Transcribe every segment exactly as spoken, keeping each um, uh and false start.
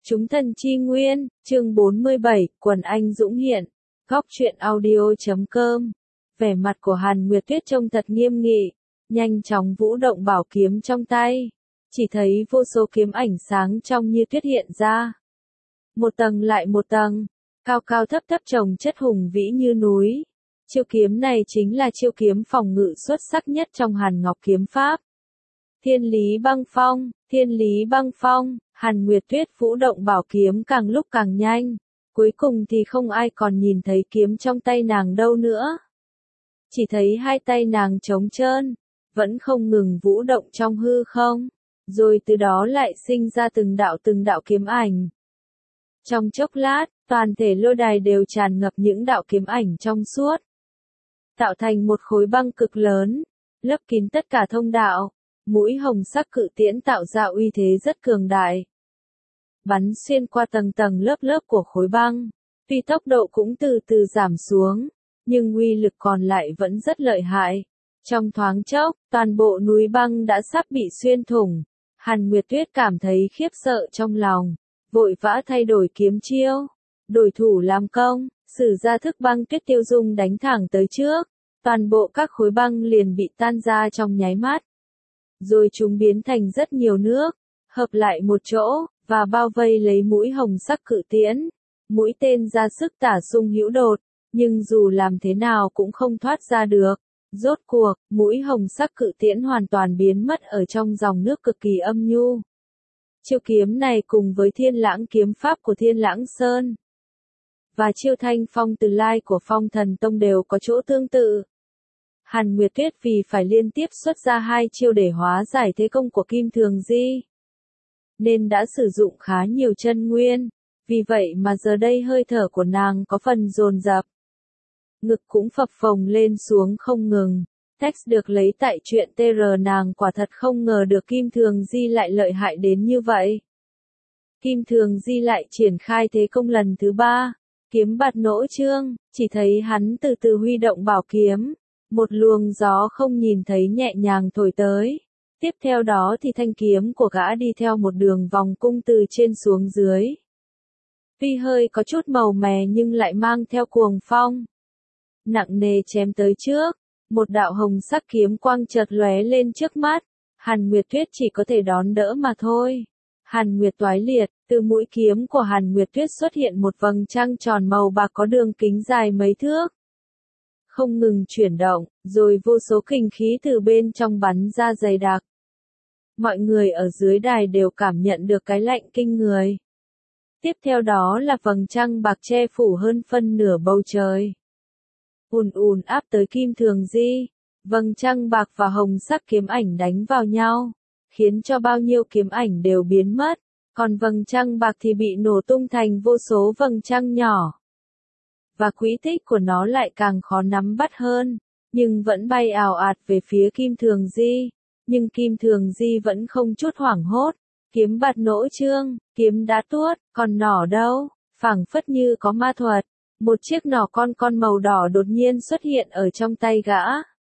Chúng thần chi nguyên, chương bốn mươi bảy, quần anh dũng hiện. Góc truyện audio chấm com. Vẻ mặt của Hàn Nguyệt Tuyết trông thật nghiêm nghị, nhanh chóng vũ động bảo kiếm trong tay. Chỉ thấy vô số kiếm ảnh sáng trong như tuyết hiện ra. Một tầng lại một tầng, cao cao thấp thấp chồng chất hùng vĩ như núi. Chiêu kiếm này chính là chiêu kiếm phòng ngự xuất sắc nhất trong Hàn Ngọc kiếm pháp. Thiên lý băng phong, thiên lý băng phong, Hàn Nguyệt Tuyết vũ động bảo kiếm càng lúc càng nhanh. Cuối cùng thì không ai còn nhìn thấy kiếm trong tay nàng đâu nữa. Chỉ thấy hai tay nàng trống trơn, vẫn không ngừng vũ động trong hư không. Rồi từ đó lại sinh ra từng đạo từng đạo kiếm ảnh. Trong chốc lát, toàn thể lôi đài đều tràn ngập những đạo kiếm ảnh trong suốt. Tạo thành một khối băng cực lớn, lấp kín tất cả thông đạo. Mũi hồng sắc cự tiễn tạo ra uy thế rất cường đại. Bắn xuyên qua tầng tầng lớp lớp của khối băng. Tuy tốc độ cũng từ từ giảm xuống, nhưng uy lực còn lại vẫn rất lợi hại. Trong thoáng chốc, toàn bộ núi băng đã sắp bị xuyên thủng. Hàn Nguyệt Tuyết cảm thấy khiếp sợ trong lòng, vội vã thay đổi kiếm chiêu, đổi thủ làm công, sử ra thức băng tuyết tiêu dung đánh thẳng tới trước. Toàn bộ các khối băng liền bị tan ra trong nháy mắt. Rồi chúng biến thành rất nhiều nước, hợp lại một chỗ, và bao vây lấy mũi hồng sắc cự tiễn. Mũi tên ra sức tả xung hữu đột, nhưng dù làm thế nào cũng không thoát ra được. Rốt cuộc, mũi hồng sắc cự tiễn hoàn toàn biến mất ở trong dòng nước cực kỳ âm nhu. Chiêu kiếm này cùng với thiên lãng kiếm pháp của Thiên Lãng Sơn và chiêu thanh phong từ lai của Phong Thần Tông đều có chỗ tương tự. Hàn Nguyệt Tuyết vì phải liên tiếp xuất ra hai chiêu để hóa giải thế công của Kim Thường Di, nên đã sử dụng khá nhiều chân nguyên, vì vậy mà giờ đây hơi thở của nàng có phần dồn dập. Ngực cũng phập phồng lên xuống không ngừng. Text được lấy tại truyện tê rờ. Nàng quả thật không ngờ được Kim Thường Di lại lợi hại đến như vậy. Kim Thường Di lại triển khai thế công lần thứ ba, kiếm bạt nỗ chương, chỉ thấy hắn từ từ huy động bảo kiếm. Một luồng gió không nhìn thấy nhẹ nhàng thổi tới. Tiếp theo đó thì thanh kiếm của gã đi theo một đường vòng cung từ trên xuống dưới. Tuy hơi có chút màu mè nhưng lại mang theo cuồng phong. Nặng nề chém tới trước, một đạo hồng sắc kiếm quang chợt lóe lên trước mắt. Hàn Nguyệt Tuyết chỉ có thể đón đỡ mà thôi. Hàn Nguyệt toái liệt, từ mũi kiếm của Hàn Nguyệt Tuyết xuất hiện một vầng trăng tròn màu bạc có đường kính dài mấy thước. Không ngừng chuyển động, rồi vô số kình khí từ bên trong bắn ra dày đặc. Mọi người ở dưới đài đều cảm nhận được cái lạnh kinh người. Tiếp theo đó là vầng trăng bạc che phủ hơn phân nửa bầu trời. Ùn ùn áp tới Kim Thường Di, vầng trăng bạc và hồng sắc kiếm ảnh đánh vào nhau, khiến cho bao nhiêu kiếm ảnh đều biến mất, còn vầng trăng bạc thì bị nổ tung thành vô số vầng trăng nhỏ. Và quỹ tích của nó lại càng khó nắm bắt hơn, nhưng vẫn bay ào ạt về phía Kim Thường Di. Nhưng Kim Thường Di vẫn không chút hoảng hốt. Kiếm bạt nỗ chương, kiếm đã tuốt, còn nỏ đâu, phảng phất như có ma thuật. Một chiếc nỏ con con màu đỏ đột nhiên xuất hiện ở trong tay gã.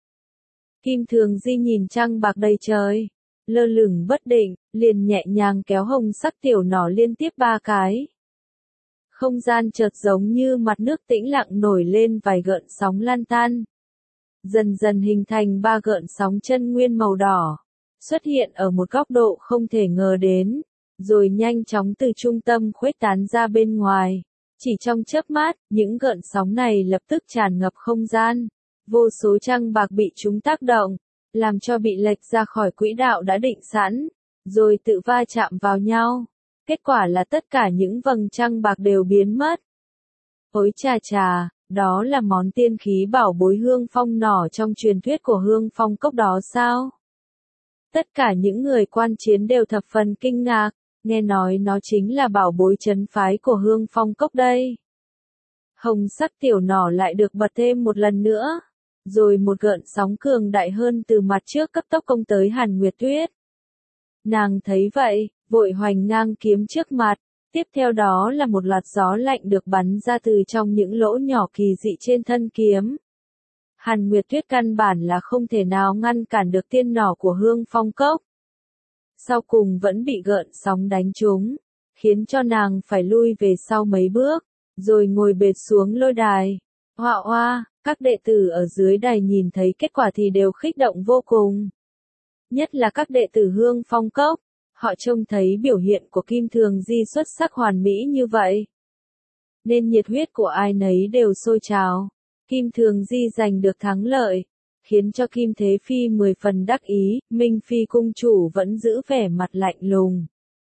Kim Thường Di nhìn trăng bạc đầy trời, lơ lửng bất định, liền nhẹ nhàng kéo hồng sắc tiểu nỏ liên tiếp ba cái. Không gian chợt giống như mặt nước tĩnh lặng nổi lên vài gợn sóng lan tan. Dần dần hình thành ba gợn sóng chân nguyên màu đỏ, xuất hiện ở một góc độ không thể ngờ đến, rồi nhanh chóng từ trung tâm khuếch tán ra bên ngoài. Chỉ trong chớp mắt, những gợn sóng này lập tức tràn ngập không gian. Vô số trăng bạc bị chúng tác động, làm cho bị lệch ra khỏi quỹ đạo đã định sẵn, rồi tự va chạm vào nhau. Kết quả là tất cả những vầng trăng bạc đều biến mất. Ôi chà chà, đó là món tiên khí bảo bối hương phong nỏ trong truyền thuyết của hương phong cốc đó sao? Tất cả những người quan chiến đều thập phần kinh ngạc, nghe nói nó chính là bảo bối trấn phái của hương phong cốc đây. Hồng sắc tiểu nỏ lại được bật thêm một lần nữa, rồi một gợn sóng cường đại hơn từ mặt trước cấp tốc công tới Hàn Nguyệt Tuyết. Nàng thấy vậy, vội hoành ngang kiếm trước mặt, tiếp theo đó là một loạt gió lạnh được bắn ra từ trong những lỗ nhỏ kỳ dị trên thân kiếm. Hàn Nguyệt Tuyết căn bản là không thể nào ngăn cản được tiên nỏ của hương phong cốc. Sau cùng vẫn bị gợn sóng đánh trúng, khiến cho nàng phải lui về sau mấy bước, rồi ngồi bệt xuống lôi đài. Hoa hoa, các đệ tử ở dưới đài nhìn thấy kết quả thì đều khích động vô cùng. Nhất là các đệ tử Hương Phong Cốc, họ trông thấy biểu hiện của Kim Thường Di xuất sắc hoàn mỹ như vậy, nên nhiệt huyết của ai nấy đều sôi trào. Kim Thường Di giành được thắng lợi, khiến cho Kim Thế Phi mười phần đắc ý, Minh Phi cung chủ vẫn giữ vẻ mặt lạnh lùng.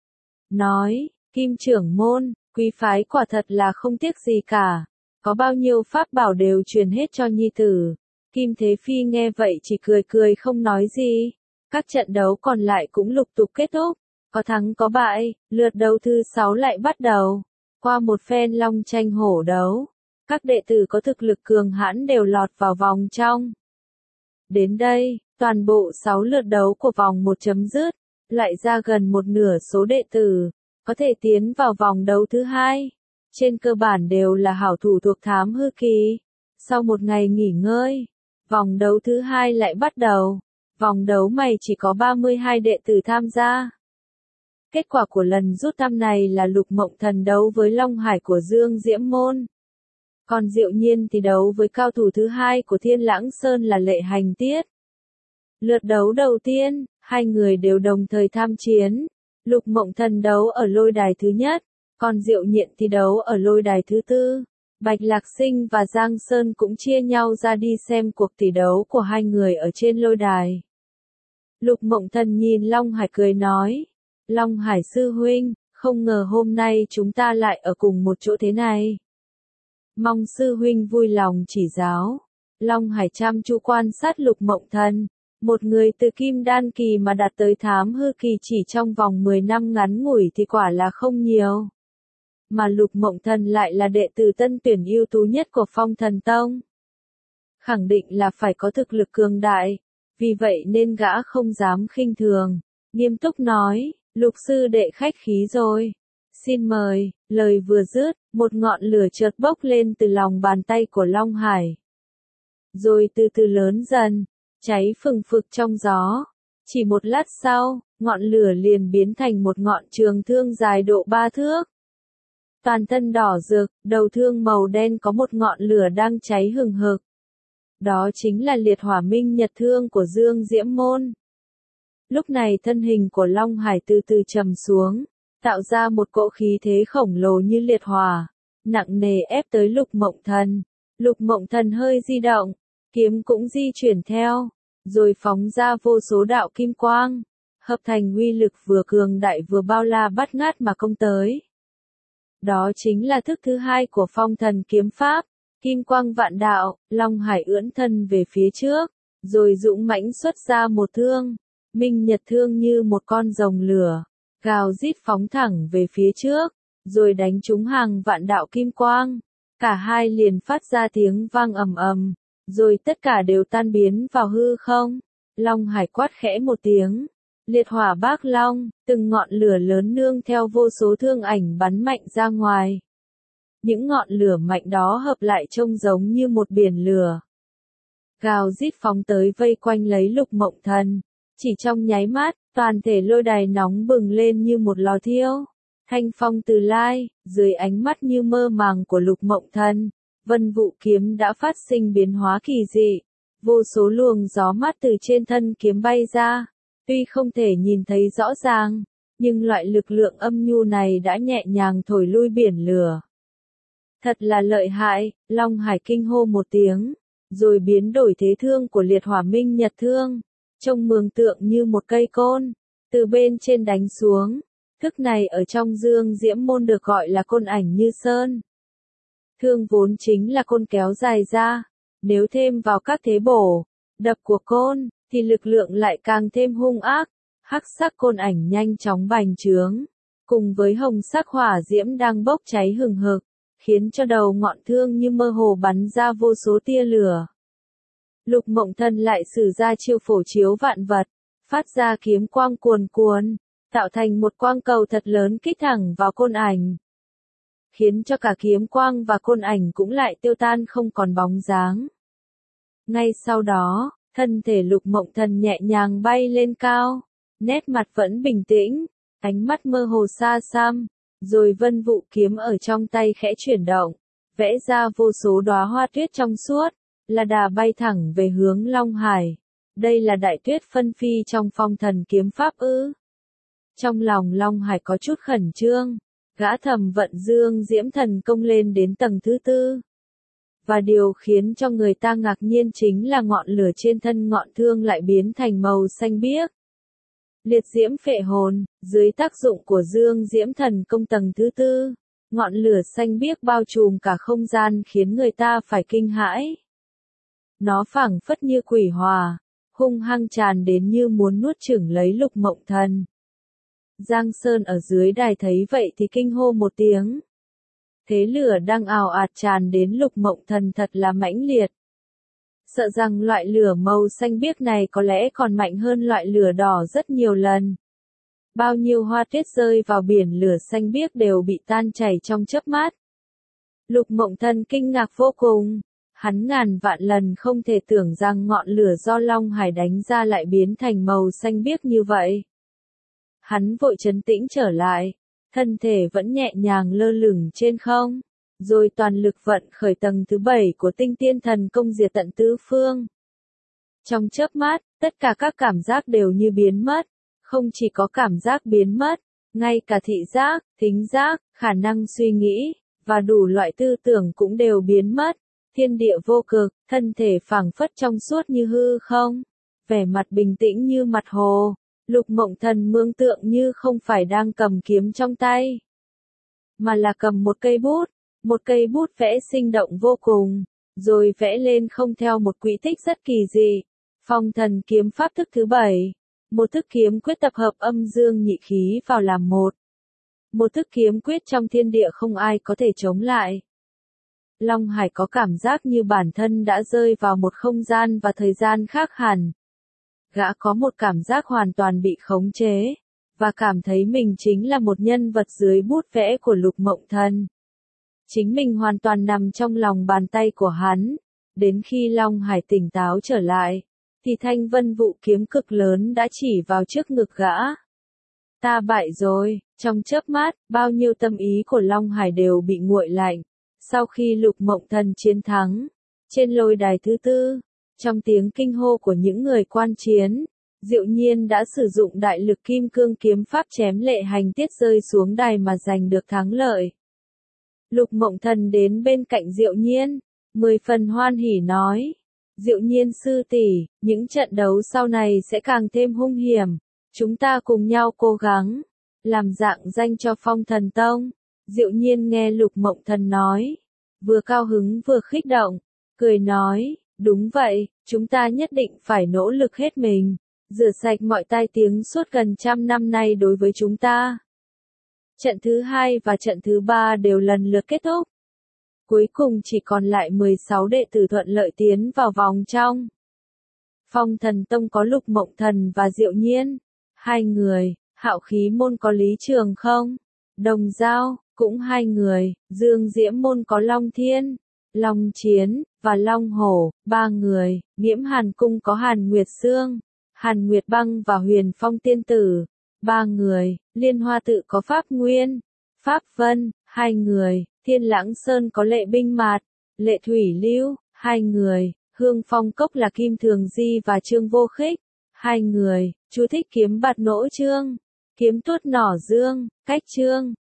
Nói, Kim trưởng môn, quý phái quả thật là không tiếc gì cả, có bao nhiêu pháp bảo đều truyền hết cho nhi tử. Kim Thế Phi nghe vậy chỉ cười cười không nói gì. Các trận đấu còn lại cũng lục tục kết thúc, có thắng có bại, lượt đấu thứ sáu lại bắt đầu. Qua một phen long tranh hổ đấu, các đệ tử có thực lực cường hãn đều lọt vào vòng trong. Đến đây, toàn bộ sáu lượt đấu của vòng một chấm dứt, lại ra gần một nửa số đệ tử có thể tiến vào vòng đấu thứ hai. Trên cơ bản đều là hảo thủ thuộc thám hư kỳ. Sau một ngày nghỉ ngơi, vòng đấu thứ hai lại bắt đầu. Vòng đấu này chỉ có ba mươi hai đệ tử tham gia. Kết quả của lần rút thăm này là Lục Mộng Thần đấu với Long Hải của Dương Diễm Môn. Còn Diệu Nhiên thì đấu với cao thủ thứ hai của Thiên Lãng Sơn là Lệ Hành Tiết. Lượt đấu đầu tiên, hai người đều đồng thời tham chiến. Lục Mộng Thần đấu ở lôi đài thứ nhất, còn Diệu Nhiên thì đấu ở lôi đài thứ tư. Bạch Lạc Sinh và Giang Sơn cũng chia nhau ra đi xem cuộc tỷ đấu của hai người ở trên lôi đài. Lục Mộng Thần nhìn Long Hải cười nói, Long Hải sư huynh, không ngờ hôm nay chúng ta lại ở cùng một chỗ thế này. Mong sư huynh vui lòng chỉ giáo. Long Hải chăm chú quan sát Lục Mộng Thần, một người từ Kim Đan kỳ mà đạt tới thám hư kỳ chỉ trong vòng mười năm ngắn ngủi thì quả là không nhiều. Mà Lục Mộng Thần lại là đệ tử tân tuyển ưu tú nhất của Phong Thần Tông. Khẳng định là phải có thực lực cường đại, vì vậy nên gã không dám khinh thường, nghiêm túc nói, Lục sư đệ khách khí rồi. Xin mời, lời vừa dứt, một ngọn lửa chợt bốc lên từ lòng bàn tay của Long Hải. Rồi từ từ lớn dần, cháy phừng phực trong gió. Chỉ một lát sau, ngọn lửa liền biến thành một ngọn trường thương dài độ ba thước. Toàn thân đỏ rực, đầu thương màu đen có một ngọn lửa đang cháy hừng hực. Đó chính là liệt hỏa minh nhật thương của Dương Diễm Môn. Lúc này thân hình của Long Hải từ từ trầm xuống, tạo ra một cỗ khí thế khổng lồ như liệt hỏa, nặng nề ép tới Lục Mộng Thần. Lục Mộng Thần hơi di động, kiếm cũng di chuyển theo, rồi phóng ra vô số đạo kim quang, hợp thành uy lực vừa cường đại vừa bao la bát ngát mà công tới. Đó chính là thức thứ hai của Phong Thần kiếm pháp, kim quang vạn đạo. Long Hải ưỡn thân về phía trước, rồi dũng mãnh xuất ra một thương, minh nhật thương như một con rồng lửa, gào rít phóng thẳng về phía trước, rồi đánh trúng hàng vạn đạo kim quang. Cả hai liền phát ra tiếng vang ầm ầm, rồi tất cả đều tan biến vào hư không. Long Hải quát khẽ một tiếng, liệt hỏa bác long, từng ngọn lửa lớn nương theo vô số thương ảnh bắn mạnh ra ngoài. Những ngọn lửa mạnh đó hợp lại trông giống như một biển lửa, gào rít phóng tới vây quanh lấy Lục Mộng Thần. Chỉ trong nháy mắt, toàn thể lôi đài nóng bừng lên như một lò thiêu. Thanh phong từ lai, dưới ánh mắt như mơ màng của Lục Mộng Thần, Vân Vũ kiếm đã phát sinh biến hóa kỳ dị. Vô số luồng gió mát từ trên thân kiếm bay ra. Tuy không thể nhìn thấy rõ ràng, nhưng loại lực lượng âm nhu này đã nhẹ nhàng thổi lui biển lửa. Thật là lợi hại, Long Hải kinh hô một tiếng, rồi biến đổi thế thương của liệt hỏa minh nhật thương, trông mường tượng như một cây côn, từ bên trên đánh xuống. Thức này ở trong Dương Diễm Môn được gọi là côn ảnh như sơn. Thương vốn chính là côn kéo dài ra, nếu thêm vào các thế bổ, đập của côn, thì lực lượng lại càng thêm hung ác. Hắc sắc côn ảnh nhanh chóng bành trướng, cùng với hồng sắc hỏa diễm đang bốc cháy hừng hực, khiến cho đầu ngọn thương như mơ hồ bắn ra vô số tia lửa. Lục Mộng Thần lại sử ra chiêu phổ chiếu vạn vật, phát ra kiếm quang cuồn cuộn, tạo thành một quang cầu thật lớn kích thẳng vào côn ảnh, khiến cho cả kiếm quang và côn ảnh cũng lại tiêu tan không còn bóng dáng. Ngay sau đó, thân thể Lục Mộng Thần nhẹ nhàng bay lên cao, nét mặt vẫn bình tĩnh, ánh mắt mơ hồ xa xăm, Rồi vân vụ kiếm ở trong tay khẽ chuyển động, vẽ ra vô số đóa hoa tuyết trong suốt, là đà bay thẳng về hướng Long Hải. Đây là đại tuyết phân phi trong phong thần kiếm pháp ư? Trong lòng Long Hải có chút khẩn trương, gã thầm vận dương diễm thần công lên đến tầng thứ tư. Và điều khiến cho người ta ngạc nhiên chính là ngọn lửa trên thân ngọn thương lại biến thành màu xanh biếc. Liệt diễm phệ hồn, dưới tác dụng của dương diễm thần công tầng thứ tư, ngọn lửa xanh biếc bao trùm cả không gian khiến người ta phải kinh hãi. Nó phảng phất như quỷ hỏa, hung hăng tràn đến như muốn nuốt chửng lấy Lục Mộng Thần. Giang Sơn ở dưới đài thấy vậy thì kinh hô một tiếng. Thế lửa đang ào ạt tràn đến Lục Mộng Thần thật là mãnh liệt. Sợ rằng loại lửa màu xanh biếc này có lẽ còn mạnh hơn loại lửa đỏ rất nhiều lần. Bao nhiêu hoa tuyết rơi vào biển lửa xanh biếc đều bị tan chảy trong chớp mắt. Lục Mộng Thần kinh ngạc vô cùng. Hắn ngàn vạn lần không thể tưởng rằng ngọn lửa do Long Hải đánh ra lại biến thành màu xanh biếc như vậy. Hắn vội trấn tĩnh trở lại, thân thể vẫn nhẹ nhàng lơ lửng trên không, rồi toàn lực vận khởi tầng thứ bảy của tinh tiên thần công diệt tận tứ phương. Trong chớp mắt, tất cả các cảm giác đều như biến mất, không chỉ có cảm giác biến mất, ngay cả thị giác, thính giác, khả năng suy nghĩ, và đủ loại tư tưởng cũng đều biến mất. Thiên địa vô cực, thân thể phảng phất trong suốt như hư không, vẻ mặt bình tĩnh như mặt hồ. Lục Mộng Thần mường tượng như không phải đang cầm kiếm trong tay, mà là cầm một cây bút, một cây bút vẽ sinh động vô cùng, rồi vẽ lên không theo một quỹ tích rất kỳ dị. Phong thần kiếm pháp thức thứ bảy, một thức kiếm quyết tập hợp âm dương nhị khí vào làm một. Một thức kiếm quyết trong thiên địa không ai có thể chống lại. Long Hải có cảm giác như bản thân đã rơi vào một không gian và thời gian khác hẳn. Gã có một cảm giác hoàn toàn bị khống chế, và cảm thấy mình chính là một nhân vật dưới bút vẽ của Lục Mộng Thần. Chính mình hoàn toàn nằm trong lòng bàn tay của hắn. Đến khi Long Hải tỉnh táo trở lại, thì thanh vân vụ kiếm cực lớn đã chỉ vào trước ngực gã. Ta bại rồi, trong chớp mắt, bao nhiêu tâm ý của Long Hải đều bị nguội lạnh. Sau khi Lục Mộng Thần chiến thắng, trên lôi đài thứ tư, trong tiếng kinh hô của những người quan chiến, Diệu Nhiên đã sử dụng đại lực kim cương kiếm pháp chém lệ hành tiết rơi xuống đài mà giành được thắng lợi. Lục Mộng Thần đến bên cạnh Diệu Nhiên, mười phần hoan hỉ nói: Diệu Nhiên sư tỷ, những trận đấu sau này sẽ càng thêm hung hiểm, chúng ta cùng nhau cố gắng, làm dạng danh cho Phong Thần Tông. Diệu Nhiên nghe Lục Mộng Thần nói, vừa cao hứng vừa khích động, cười nói, đúng vậy, chúng ta nhất định phải nỗ lực hết mình, rửa sạch mọi tai tiếng suốt gần trăm năm nay đối với chúng ta. Trận thứ hai và trận thứ ba đều lần lượt kết thúc. Cuối cùng chỉ còn lại mười sáu đệ tử thuận lợi tiến vào vòng trong. Phong Thần Tông có Lục Mộng Thần và Diệu Nhiên, hai người. Hạo Khí môn có Lý Trường không, Đồng Giao, cũng hai người. Dương Diễm môn có Long Thiên, Long Chiến, và Long Hổ, ba người. Nghiễm Hàn cung có Hàn Nguyệt Sương, Hàn Nguyệt Băng và Huyền Phong Tiên Tử, ba người. Liên Hoa tự có Pháp Nguyên, Pháp Vân, hai người. Thiên Lãng Sơn có Lệ Binh Mạt, Lệ Thủy Lưu, hai người. Hương Phong Cốc là Kim Thường Di và Trương Vô Khích, hai người. Chú thích kiếm bạt nỗ trương, kiếm tuốt nỏ dương, cách trương.